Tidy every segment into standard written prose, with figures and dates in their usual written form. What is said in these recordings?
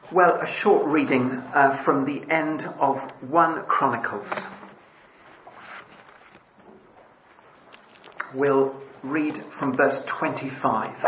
Well, a short reading from the end of 1 Chronicles. We'll read from verse 25.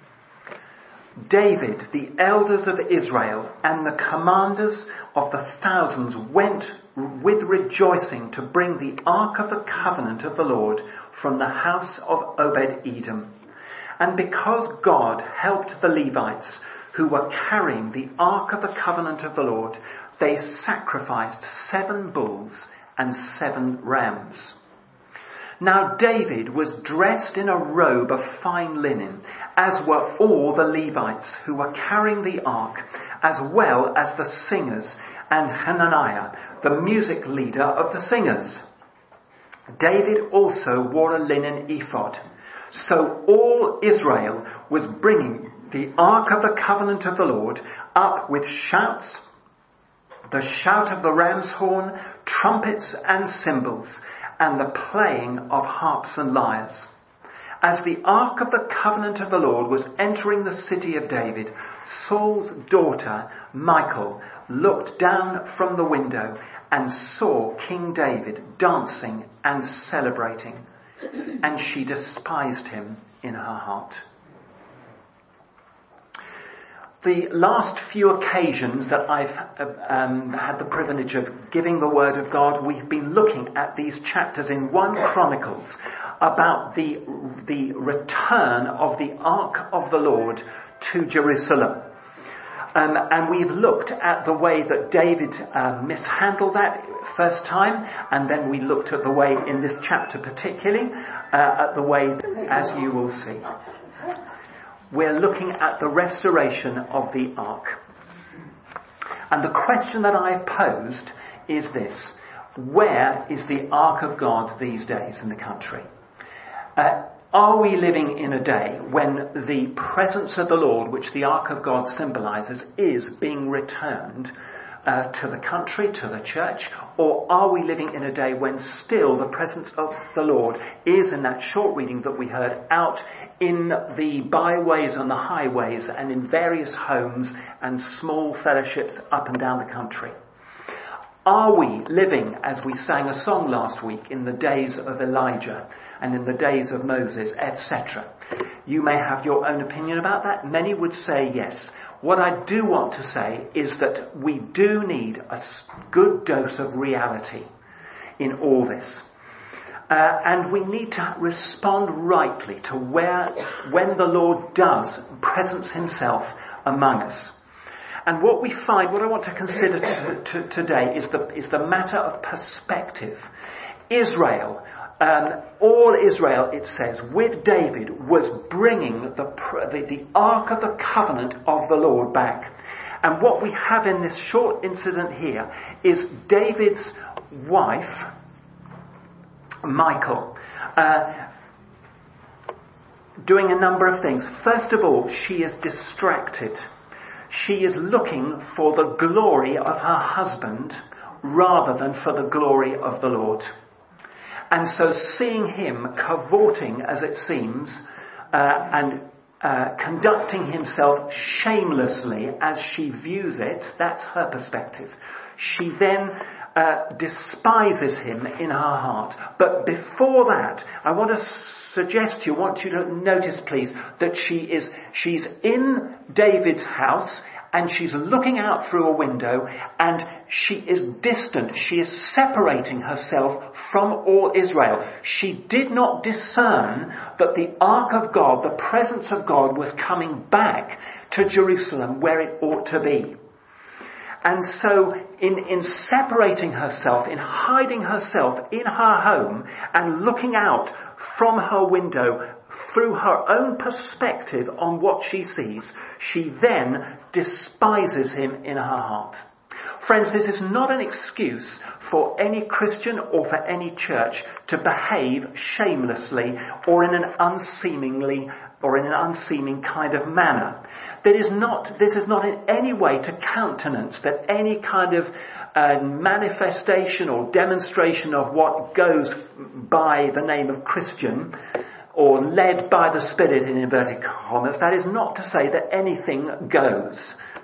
David, the elders of Israel, and the commanders of the thousands went with rejoicing to bring the ark of the covenant of the Lord from the house of Obed-Edom. And because God helped the Levites who were carrying the ark of the covenant of the Lord, they sacrificed 7 bulls and 7 rams. Now David was dressed in a robe of fine linen, as were all the Levites who were carrying the ark, as well as the singers and Hananiah, the music leader of the singers. David also wore a linen ephod. So all Israel was bringing the ark of the covenant of the Lord up with shouts, the shout of the ram's horn, trumpets and cymbals, and the playing of harps and lyres. As the ark of the covenant of the Lord was entering the city of David, Saul's daughter, Michal, looked down from the window and saw King David dancing and celebrating, and she despised him in her heart. The last few occasions that I've had the privilege of giving the Word of God, we've been looking at these chapters in 1 Chronicles about the return of the Ark of the Lord to Jerusalem. And we've looked at the way that David mishandled that first time, and then we looked at the way in this chapter particularly, at the way, as you will see. We're looking at the restoration of the ark. And the question that I've posed is this: where is the ark of God these days in the country? Are we living in a day when the presence of the Lord, which the ark of God symbolises, is being returned to the country, to the church? Or are we living in a day when still the presence of the Lord is, in that short reading that we heard, out in the byways and the highways and in various homes and small fellowships up and down the country? Are we living, as we sang a song last week, in the days of Elijah and in the days of Moses, etc.? You may have your own opinion about that. Many would say yes. What I do want to say is that we do need a good dose of reality in all this. And we need to respond rightly to when the Lord does presence himself among us. And what we find, what I want to consider today is the matter of perspective. Israel, all Israel, it says, with David, was bringing the Ark of the Covenant of the Lord back. And what we have in this short incident here is David's wife, Michal, doing a number of things. First of all, she is distracted. She is looking for the glory of her husband rather than for the glory of the Lord. And so seeing him cavorting, as it seems, and conducting himself shamelessly as she views it, that's her perspective. She then despises him in her heart. But before that, I want you to notice, please, that she's in David's house, and she's looking out through a window, and she is distant. She is separating herself from all Israel. She did not discern that the ark of God, the presence of God, was coming back to Jerusalem where it ought to be. And so in separating herself, in hiding herself in her home and looking out from her window through her own perspective on what she sees, she then despises him in her heart. Friends, this is not an excuse for any Christian or for any church to behave shamelessly or in an unseeming kind of manner. This is not in any way to countenance that any kind of manifestation or demonstration of what goes by the name of Christian or led by the Spirit in inverted commas. That is not to say that anything goes.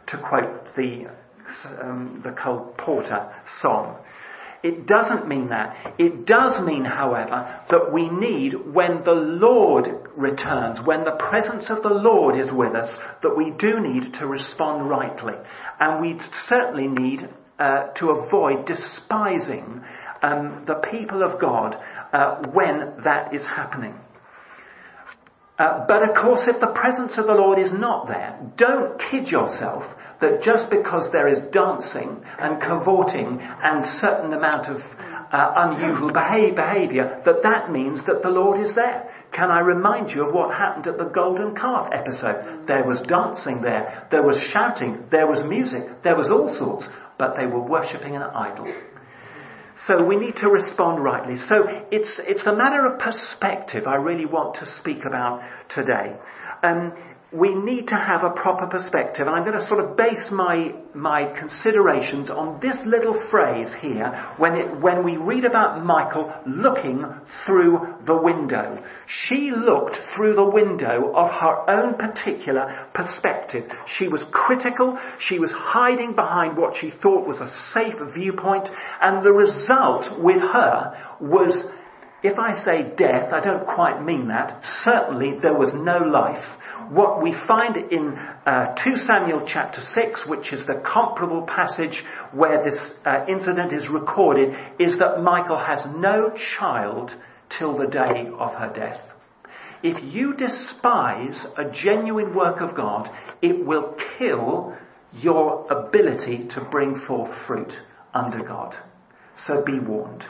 to quote the Cole Porter song. It doesn't mean that. It does mean, however, that we need, when the Lord returns, when the presence of the Lord is with us, that we do need to respond rightly. And we certainly need to avoid despising the people of God when that is happening. But of course, if the presence of the Lord is not there, don't kid yourself that just because there is dancing and cavorting and certain amount of unusual behaviour, that means that the Lord is there. Can I remind you of what happened at the golden calf episode? There was dancing there was shouting, there was music, there was all sorts, but they were worshipping an idol. So we need to respond rightly. So it's a matter of perspective I really want to speak about today. We need to have a proper perspective, and I'm going to sort of base my considerations on this little phrase here when we read about Michal looking through the window. She looked through the window of her own particular perspective. She was critical, she was hiding behind what she thought was a safe viewpoint, and the result with her was, if I say death, I don't quite mean that. Certainly there was no life. What we find in 2 Samuel chapter 6, which is the comparable passage where this incident is recorded, is that Michal has no child till the day of her death. If you despise a genuine work of God, it will kill your ability to bring forth fruit under God. So be warned.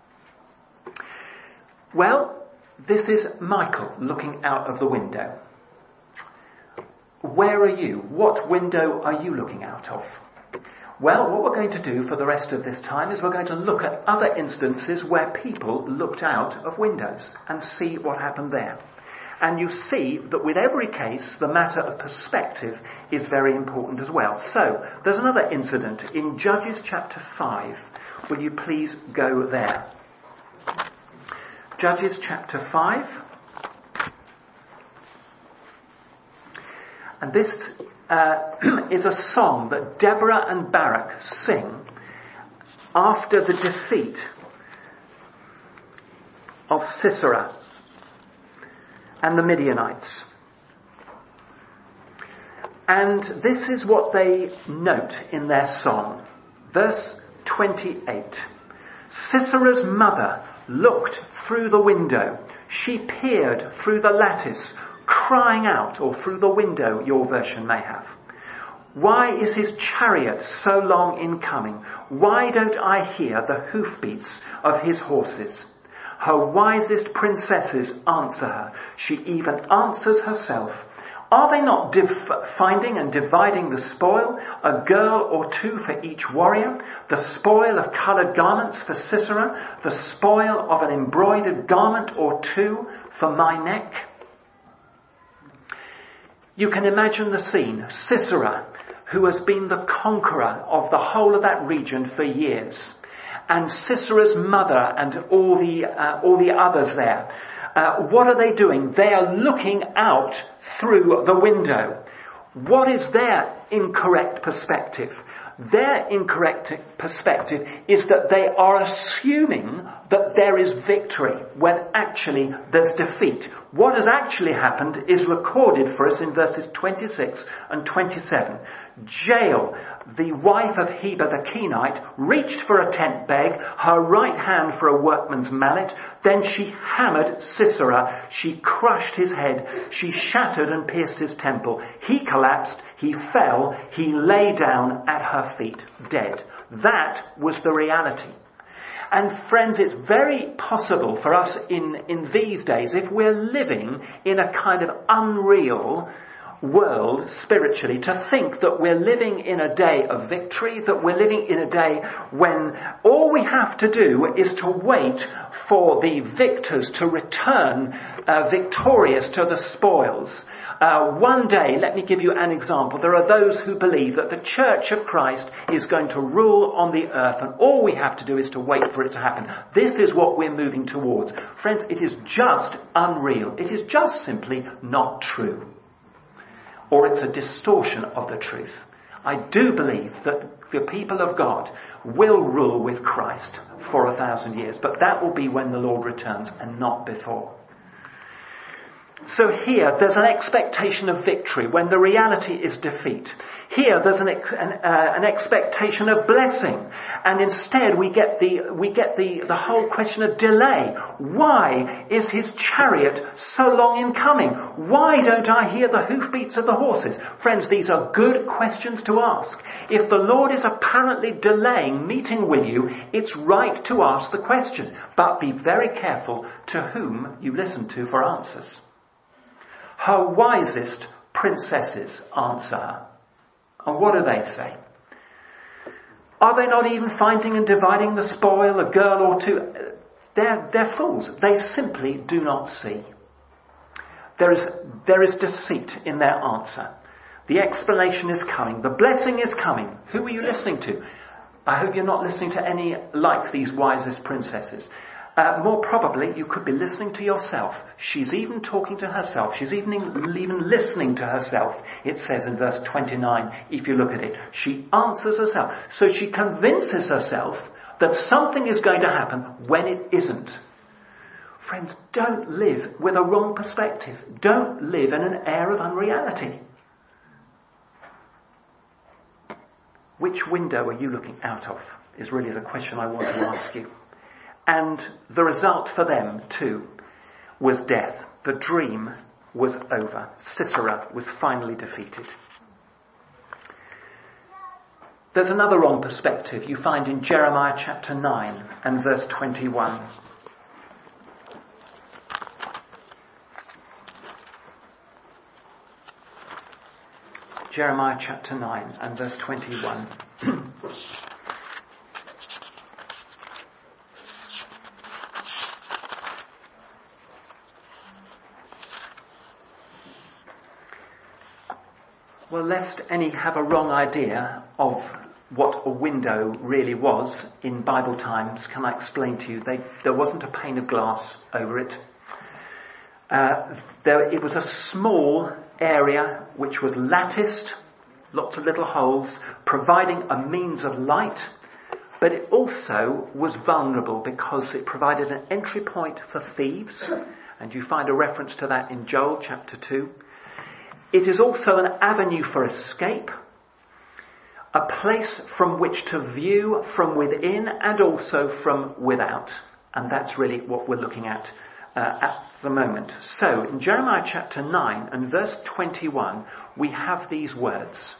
Well, this is Michal looking out of the window. Where are you? What window are you looking out of? Well, what we're going to do for the rest of this time is we're going to look at other instances where people looked out of windows and see what happened there. And you see that with every case, the matter of perspective is very important as well. So, there's another incident in Judges chapter 5. Will you please go there? Judges chapter 5. And this is a song that Deborah and Barak sing after the defeat of Sisera and the Midianites. And this is what they note in their song. Verse 28. Sisera's mother looked through the window. She peered through the lattice, crying out, or through the window, your version may have. Why is his chariot so long in coming? Why don't I hear the hoofbeats of his horses? Her wisest princesses answer her. She even answers herself. Are they not finding and dividing the spoil, a girl or two for each warrior? The spoil of coloured garments for Sisera, the spoil of an embroidered garment or two for my neck? You can imagine the scene. Sisera, who has been the conqueror of the whole of that region for years, and Sisera's mother and all the others there. What are they doing? They are looking out through the window. What is their incorrect perspective? Their incorrect perspective is that they are assuming that there is victory when actually there's defeat. What has actually happened is recorded for us in verses 26 and 27. Jael, the wife of Heber the Kenite, reached for a tent peg, her right hand for a workman's mallet. Then she hammered Sisera. She crushed his head. She shattered and pierced his temple. He collapsed. He fell. He lay down at her feet, dead. That was the reality. And friends, it's very possible for us in these days, if we're living in a kind of unreal world spiritually, to think that we're living in a day of victory, that we're living in a day when all we have to do is to wait for the victors to return victorious to the spoils. One day, let me give you an example. There are those who believe that the Church of Christ is going to rule on the earth, and all we have to do is to wait for it to happen. This is what we're moving towards. Friends, it is just unreal. It is just simply not true. Or it's a distortion of the truth. I do believe that the people of God will rule with Christ for 1,000 years, but that will be when the Lord returns and not before. So here, there's an expectation of victory when the reality is defeat. Here, there's an expectation of blessing, and instead we get the whole question of delay. Why is his chariot so long in coming? Why don't I hear the hoofbeats of the horses? Friends, these are good questions to ask. If the Lord is apparently delaying meeting with you, it's right to ask the question, but be very careful to whom you listen to for answers. Her wisest princesses answer her. And what do they say? Are they not even finding and dividing the spoil, a girl or two? They're fools. They simply do not see. There is deceit in their answer. The explanation is coming. The blessing is coming. Who are you listening to? I hope you're not listening to any like these wisest princesses. More probably, you could be listening to yourself. She's even talking to herself. She's even listening to herself. It says in verse 29, if you look at it, she answers herself. So she convinces herself that something is going to happen when it isn't. Friends, don't live with a wrong perspective. Don't live in an air of unreality. Which window are you looking out of is really the question I want to ask you. And the result for them, too, was death. The dream was over. Sisera was finally defeated. There's another wrong perspective you find in Jeremiah chapter 9 and verse 21. Jeremiah chapter 9 and verse 21. Well, lest any have a wrong idea of what a window really was in Bible times, can I explain to you? There wasn't a pane of glass over it. It was a small area which was latticed, lots of little holes, providing a means of light, but it also was vulnerable because it provided an entry point for thieves, and you find a reference to that in Joel chapter 2. It is also an avenue for escape, a place from which to view from within and also from without. And that's really what we're looking at the moment. So, in Jeremiah chapter 9 and verse 21, we have these words.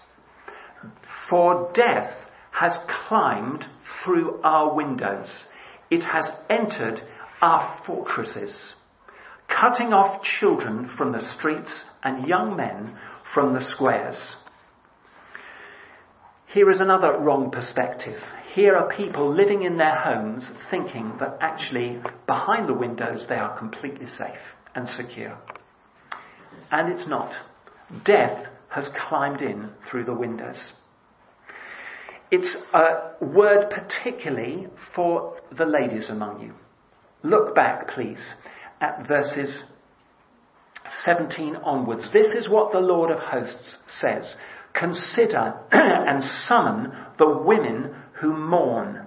For death has climbed through our windows. It has entered our fortresses, cutting off children from the streets and young men from the squares. Here is another wrong perspective. Here are people living in their homes thinking that actually behind the windows they are completely safe and secure. And it's not. Death has climbed in through the windows. It's a word particularly for the ladies among you. Look back, please, at verses 17 onwards. This is what the Lord of hosts says. Consider and summon the women who mourn.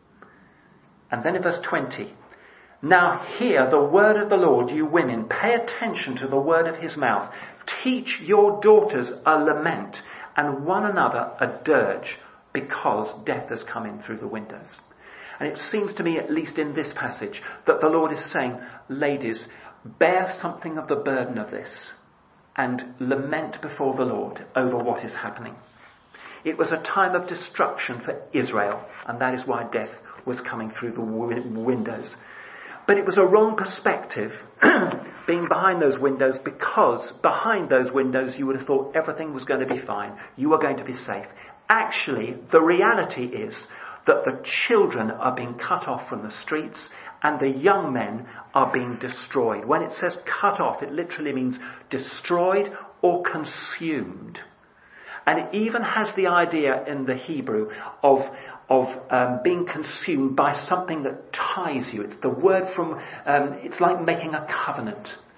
And then in verse 20. Now hear the word of the Lord, you women. Pay attention to the word of his mouth. Teach your daughters a lament and one another a dirge, because death has come in through the windows. And it seems to me, at least in this passage, that the Lord is saying, ladies, bear something of the burden of this and lament before the Lord over what is happening. It was a time of destruction for Israel, and that is why death was coming through the windows. But it was a wrong perspective being behind those windows, because behind those windows you would have thought everything was going to be fine. You were going to be safe. Actually, the reality is that the children are being cut off from the streets and the young men are being destroyed. When it says cut off, it literally means destroyed or consumed. And it even has the idea in the Hebrew of being consumed by something that ties you. It's the word from, it's like making a covenant.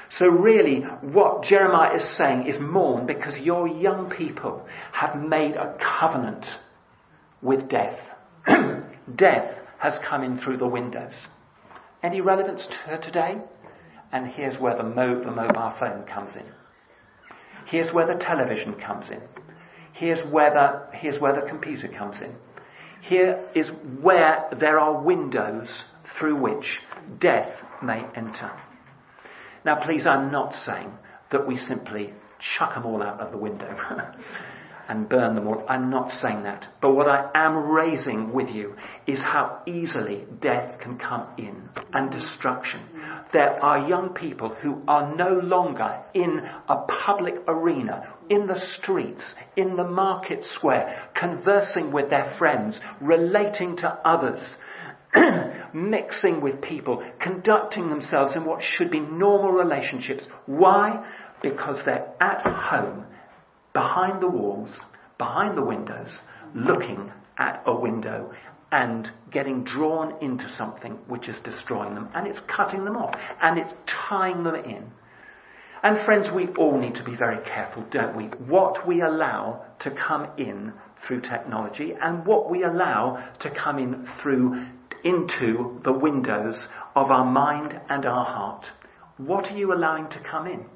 So really, what Jeremiah is saying is mourn, because your young people have made a covenant with death. Death has come in through the windows. Any relevance to her today? And here's where the mobile phone comes in. Here's where the television comes in. Here's where the computer comes in. Here is where there are windows through which death may enter. Now please, I'm not saying that we simply chuck them all out of the window and burn them all. I'm not saying that. But what I am raising with you is how easily death can come in and destruction. There are young people who are no longer in a public arena, in the streets, in the market square, conversing with their friends, relating to others, mixing with people, conducting themselves in what should be normal relationships. Why? Because they're at home, behind the walls, behind the windows, looking at a window and getting drawn into something which is destroying them, and it's cutting them off, and it's tying them in. And friends, we all need to be very careful, don't we? What we allow to come in through technology and what we allow to come in into the windows of our mind and our heart. What are you allowing to come in?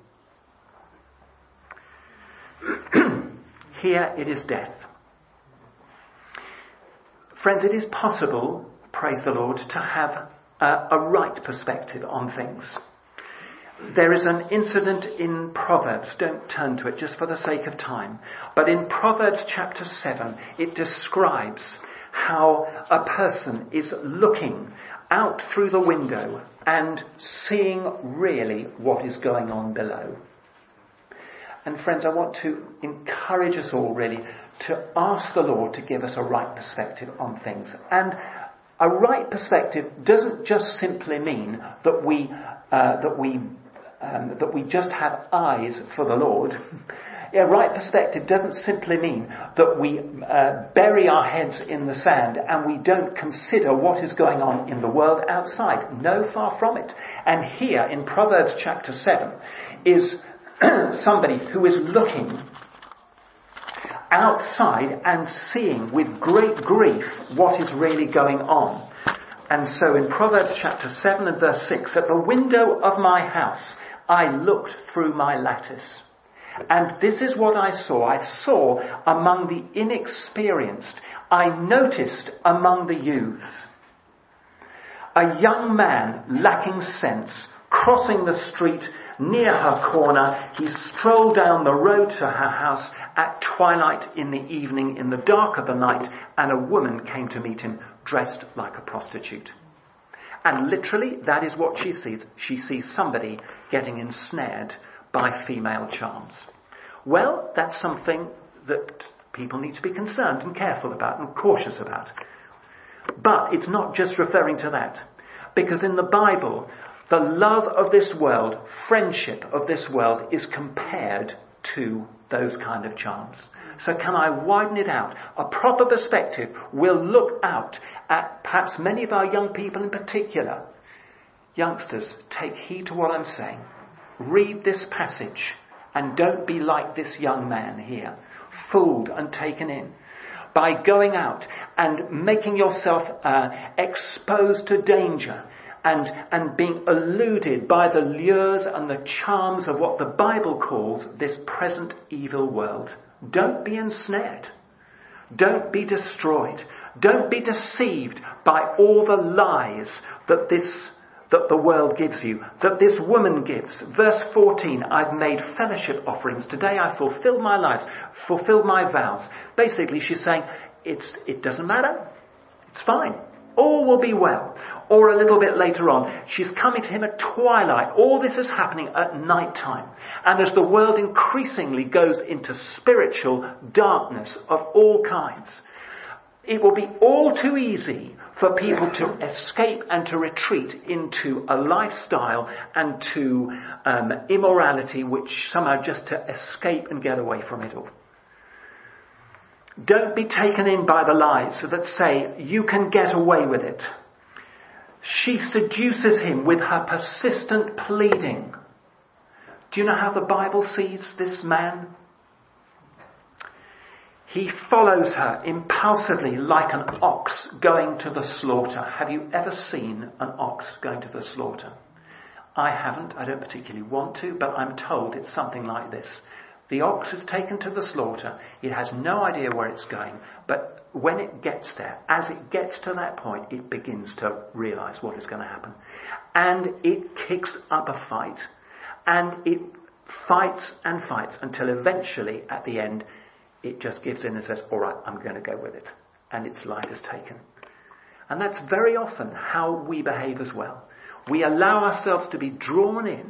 Here it is death. Friends, it is possible, praise the Lord, to have a right perspective on things. There is an incident in Proverbs, don't turn to it just for the sake of time, but in Proverbs chapter 7 it describes how a person is looking out through the window and seeing really what is going on below. And friends, I want to encourage us all really to ask the Lord to give us a right perspective on things. And a right perspective doesn't just simply mean that we just have eyes for the Lord. A right perspective doesn't simply mean that we bury our heads in the sand and we don't consider what is going on in the world outside. No, far from it. And here in Proverbs chapter 7 is somebody who is looking outside and seeing with great grief what is really going on. And so in Proverbs chapter 7 and verse 6, at the window of my house I looked through my lattice. And this is what I saw. I saw among the inexperienced, I noticed among the youths, a young man lacking sense, crossing the street near her corner. He strolled down the road to her house at twilight in the evening, in the dark of the night, and a woman came to meet him dressed like a prostitute. And literally, that is what she sees. She sees somebody getting ensnared by female charms. Well, that's something that people need to be concerned and careful about and cautious about. But it's not just referring to that. Because in the Bible, the love of this world, friendship of this world, is compared to those kind of charms. So can I widen it out? A proper perspective will look out at perhaps many of our young people in particular. Youngsters, take heed to what I'm saying. Read this passage and don't be like this young man here, fooled and taken in by going out and making yourself exposed to danger and being eluded by the lures and the charms of what the Bible calls this present evil world. Don't be ensnared. Don't be destroyed. Don't be deceived by all the lies that the world gives you, that this woman gives. Verse 14, I've made fellowship offerings. Today I fulfilled my lives, fulfilled my vows. Basically she's saying, it doesn't matter. It's fine. All will be well. Or a little bit later on, she's coming to him at twilight. All this is happening at night time. And as the world increasingly goes into spiritual darkness of all kinds, it will be all too easy for people to escape and to retreat into a lifestyle and to immorality, which somehow just to escape and get away from it all. Don't be taken in by the lies that say you can get away with it. She seduces him with her persistent pleading. Do you know how the Bible sees this man? He follows her impulsively like an ox going to the slaughter. Have you ever seen an ox going to the slaughter? I haven't. I don't particularly want to, but I'm told it's something like this. The ox is taken to the slaughter. It has no idea where it's going, but when it gets there, as it gets to that point, it begins to realise what is going to happen. And it kicks up a fight. And it fights and fights until eventually, at the end, it just gives in and says, all right, I'm going to go with it. And its life is taken. And that's very often how we behave as well. We allow ourselves to be drawn in.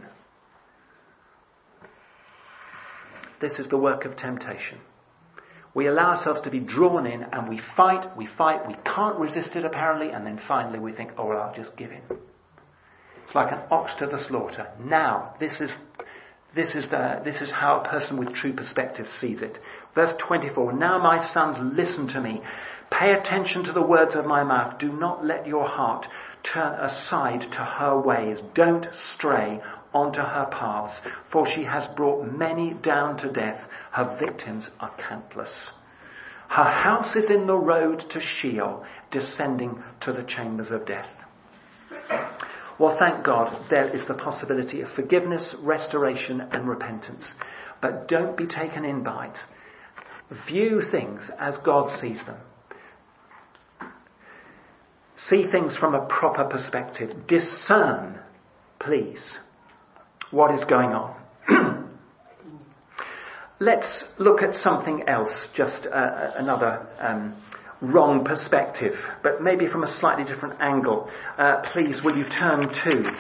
This is the work of temptation. We allow ourselves to be drawn in and we fight, we can't resist it apparently, and then finally we think, oh, well, I'll just give in. It's like an ox to the slaughter. Now, this is how a person with true perspective sees it. Verse 24, now my sons, listen to me. Pay attention to the words of my mouth. Do not let your heart turn aside to her ways. Don't stray onto her paths, for she has brought many down to death. Her victims are countless. Her house is in the road to Sheol, descending to the chambers of death. Well, thank God there is the possibility of forgiveness, restoration and repentance. But don't be taken in by it. View things as God sees them. See things from a proper perspective. Discern, please, what is going on. Let's look at something else, just another wrong perspective, but maybe from a slightly different angle. Please, will you turn to,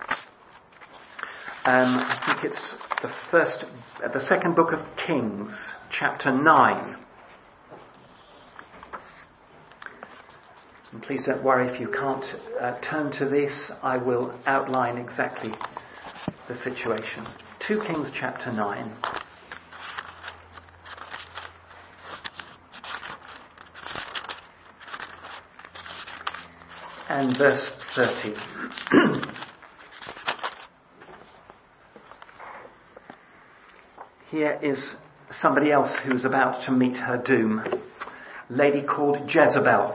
I think it's the second book of Kings, chapter 9. And please don't worry if you can't turn to this. I will outline exactly the situation. 2 Kings chapter 9. And verse 30. Here is somebody else who's about to meet her doom. A lady called Jezebel.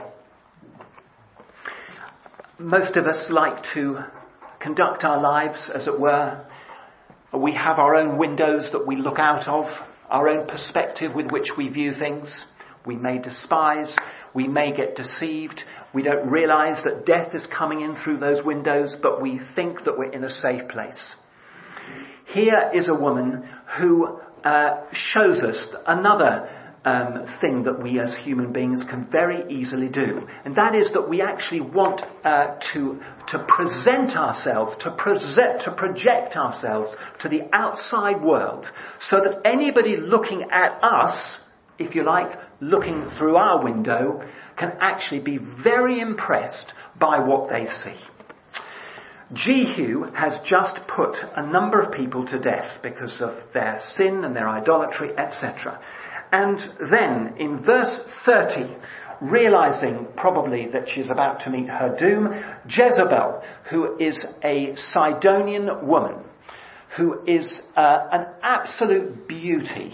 Most of us like to conduct our lives, as it were. We have our own windows that we look out of, our own perspective with which we view things. We may despise, we may get deceived. We don't realise that death is coming in through those windows, but we think that we're in a safe place. Here is a woman who shows us another thing that we as human beings can very easily do. And that is that we actually want to present ourselves, to project ourselves to the outside world, so that anybody looking at us, if you like, looking through our window, can actually be very impressed by what they see. Jehu has just put a number of people to death because of their sin and their idolatry, etc. And then in verse 30, realizing probably that she's about to meet her doom, Jezebel, who is a Sidonian woman, who is an absolute beauty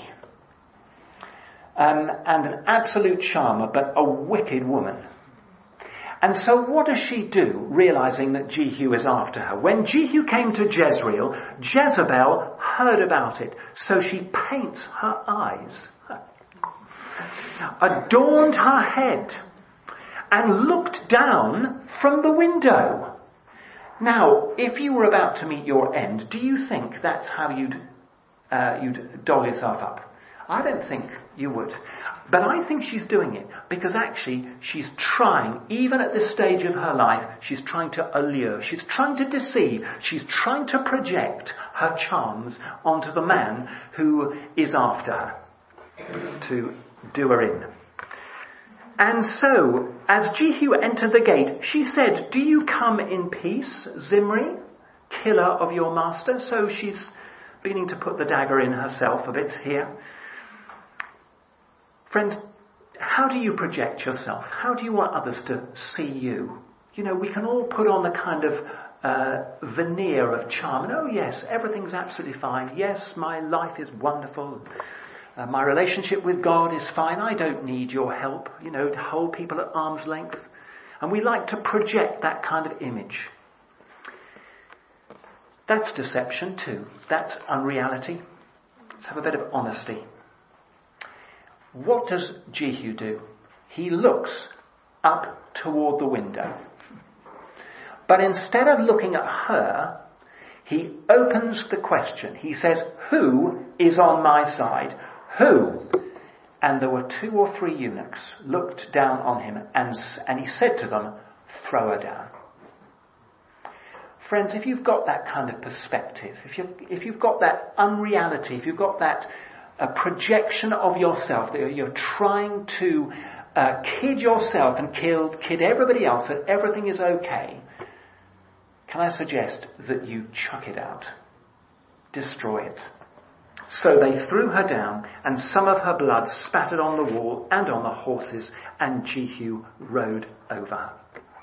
and an absolute charmer, but a wicked woman. And so what does she do, realizing that Jehu is after her? When Jehu came to Jezreel, Jezebel heard about it, so she paints her eyes, adorned her head, and looked down from the window. Now, if you were about to meet your end, do you think that's how you'd doll yourself up? I don't think you would. But I think she's doing it because actually she's trying, even at this stage of her life, she's trying to allure, she's trying to deceive, she's trying to project her charms onto the man who is after her, to do her in. And so, as Jehu entered the gate, she said, "Do you come in peace, Zimri, killer of your master?" So she's beginning to put the dagger in herself a bit here. Friends, how do you project yourself? How do you want others to see you? You know, we can all put on the kind of veneer of charm. And oh yes, everything's absolutely fine. Yes, my life is wonderful. My relationship with God is fine. I don't need your help. To hold people at arm's length. And we like to project that kind of image. That's deception too. That's unreality. Let's have a bit of honesty. What does Jehu do? He looks up toward the window. But instead of looking at her, he opens the question. He says, who is on my side? Who? And there were 2 or 3 eunuchs looked down on him and he said to them, throw her down. Friends, if you've got that kind of perspective, if you've got that unreality, if you've got that projection of yourself, that you're trying to kid yourself and kid everybody else that everything is okay, can I suggest that you chuck it out? Destroy it. So they threw her down, and some of her blood spattered on the wall and on the horses, and Jehu rode over her.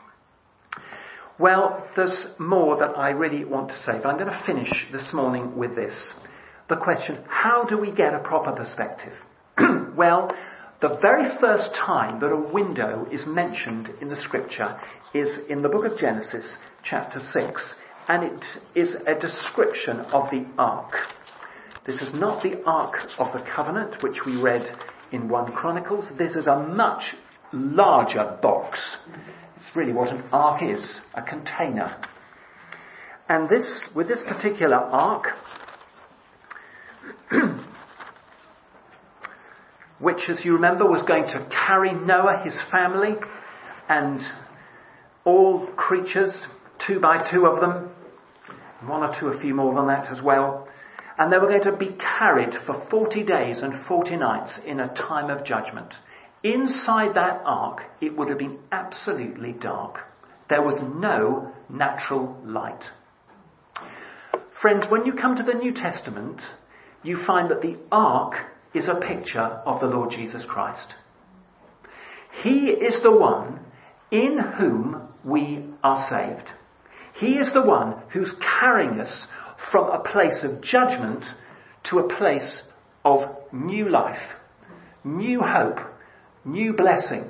Well, there's more that I really want to say, but I'm going to finish this morning with this. The question, how do we get a proper perspective? Well, the very first time that a window is mentioned in the scripture is in the book of Genesis, chapter 6, and it is a description of the ark. This is not the Ark of the Covenant, which we read in 1 Chronicles. This is a much larger box. It's really what an ark is, a container. And with this particular ark, which, as you remember, was going to carry Noah, his family, and all creatures, 2 by 2 of them, 1 or 2, a few more than that as well. And they were going to be carried for 40 days and 40 nights in a time of judgment. Inside that ark, it would have been absolutely dark. There was no natural light. Friends, when you come to the New Testament, you find that the ark is a picture of the Lord Jesus Christ. He is the one in whom we are saved. He is the one who's carrying us from a place of judgment to a place of new life, new hope, new blessing.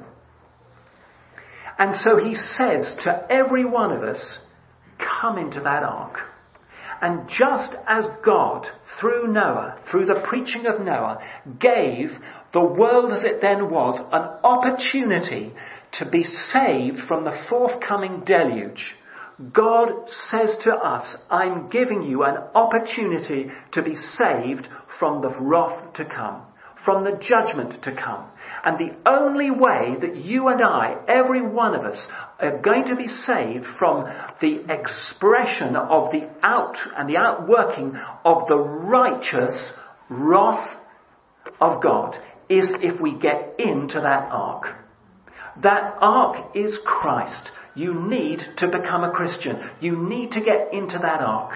And so he says to every one of us, come into that ark. And just as God, through Noah, through the preaching of Noah, gave the world as it then was an opportunity to be saved from the forthcoming deluge, God says to us, I'm giving you an opportunity to be saved from the wrath to come, from the judgment to come. And the only way that you and I, every one of us, are going to be saved from the expression of the outworking of the righteous wrath of God is if we get into that ark. That ark is Christ. You need to become a Christian. You need to get into that ark.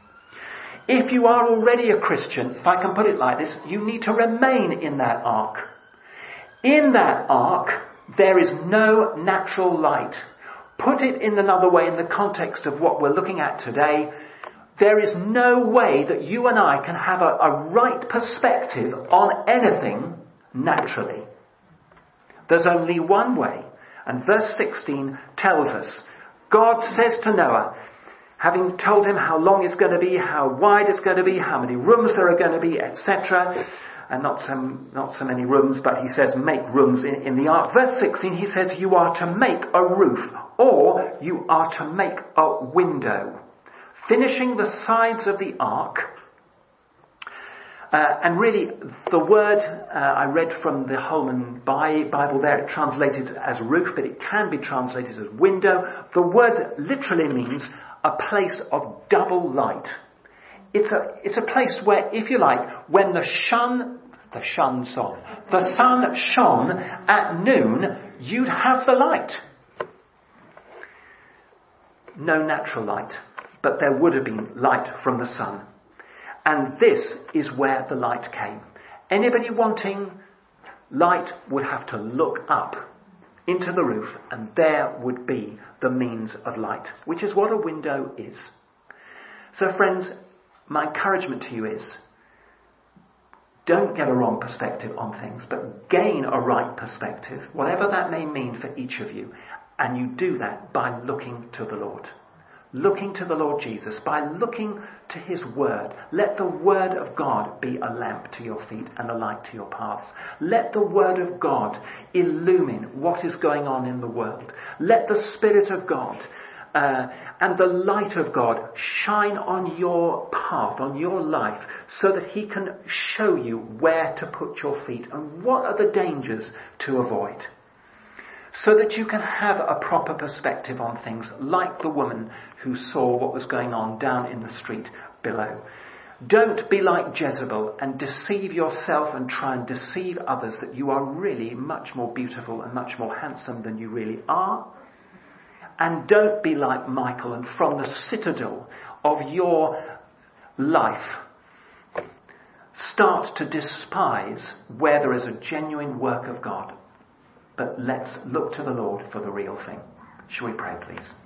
If you are already a Christian, if I can put it like this, you need to remain in that ark. In that ark, there is no natural light. Put it in another way, in the context of what we're looking at today, there is no way that you and I can have a right perspective on anything naturally. There's only one way. And verse 16 tells us, God says to Noah, having told him how long it's going to be, how wide it's going to be, how many rooms there are going to be, etc. And not so many rooms, but he says make rooms in the ark. Verse 16, he says you are to make a roof, or you are to make a window, finishing the sides of the ark. And really, the word I read from the Holman Bible there, it translated as roof, but it can be translated as window. The word literally means a place of double light. It's a place where, if you like, when the sun shone at noon, you'd have the light. No natural light, but there would have been light from the sun. And this is where the light came. Anybody wanting light would have to look up into the roof, and there would be the means of light, which is what a window is. So friends, my encouragement to you is, don't get a wrong perspective on things, but gain a right perspective, whatever that may mean for each of you. And you do that by looking to the Lord. Looking to the Lord Jesus, by looking to his word. Let the word of God be a lamp to your feet and a light to your paths. Let the word of God illumine what is going on in the world. Let the Spirit of God and the light of God shine on your path, on your life, so that he can show you where to put your feet and what are the dangers to avoid. So that you can have a proper perspective on things, like the woman who saw what was going on down in the street below. Don't be like Jezebel and deceive yourself and try and deceive others that you are really much more beautiful and much more handsome than you really are. And don't be like Michael and from the citadel of your life start to despise where there is a genuine work of God. But let's look to the Lord for the real thing. Shall we pray, please?